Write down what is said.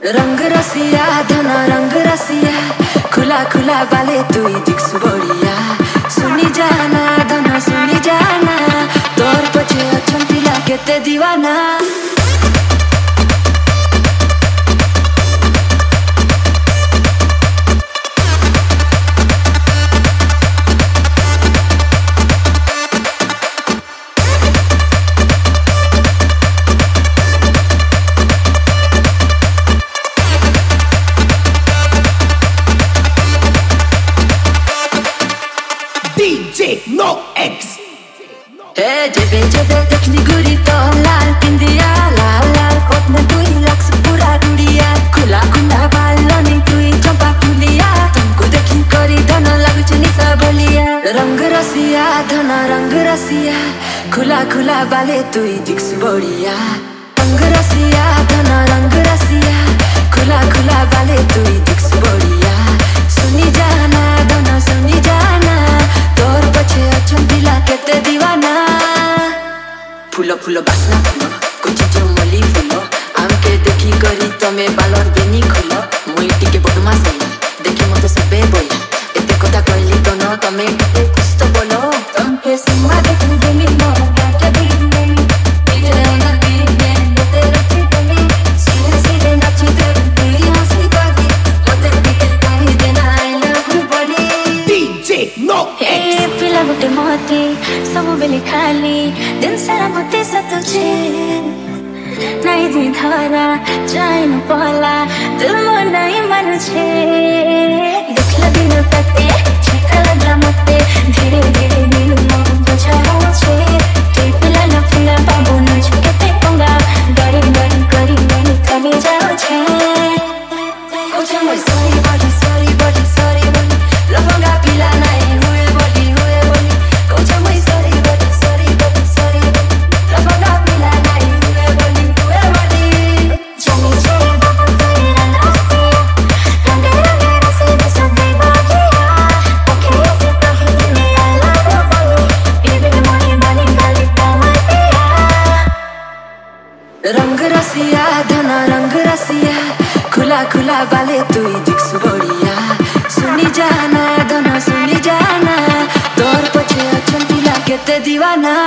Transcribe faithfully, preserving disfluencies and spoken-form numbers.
रंग रसिया धन रंग रसिया खुला खुला बाले तुई दिक्सु बढिया सुनी जाना धन सुनी जाना तोर पछि अछन पिला केते दीवाना D J No X. Hey, jebe jebe देखली गुरी तो लाल पिंदिया लाल लाल कोट में तुई लक्स पूरा गुड़िया खुला खुला बालों ने तुई चंपा फुलिया तुमको देखी करी धन लागु चनी सा बोलिया रंग रसिया धन रंग रसिया खुला खुला बाले तुई दिक्स बढिया रंग रसिया धन रंग रसिया खुला खुला बाले तुई दिक्स बढिया सुनी जाना धन सुनी जाना तोर पछि अछन पिला केते दीवाना फुलो फुलो बास्ना फुलो कोची चमली फुलो आमके देखी करी तमे बालर बेनी खोलो मुई टिके बदमास होला देखि मते सबे बोला एते कथा कहली तो न तमे केते कुछ तो बोलो तमके सिमा देखली देमी न गाटे देली देमी इजे ना बीबे नते रखी तमे सीधे सीधे नाची दे तुई हंसी करदी मते टिके कहि देना आई लव यू बॉडी D J No X. पिला गुटे मते सब बेले खाली दिन सारा मते सतुछे नाइ दिन धारा चाहे न पला दिल मन नाइ मानुछे देखला दिन पते छिका लगा मते धीरे धीरे दिल मन बुझा होछे ते पिला न पिला बाबू न छुके पंगा डरी डरी करी नहीं कमी जाओ छे कोचा मैं सॉरी बॉडी सॉरी बॉडी सॉरी बॉडी लफंगा पिला नहीं हुए बॉडी हुए बॉडी कोचा मैं सॉरी बॉडी सॉरी बॉडी सॉरी लफंगा पिला नहीं हुए बॉडी हुए बॉडी जमी जमी बाबू तेरा नासी रंगे रंगे रसी बस दे बाजिया ओके ऐसे कहीं दिने आई लव यू बोली बेबी मोनी बनी गाली पावतिया रंग रसिया धन रंग रसिया खुला खुला बाले तुई दिक्स बढिया सुनी जाना धन सुनी जाना तोर पछि अछन पिला केते दीवाना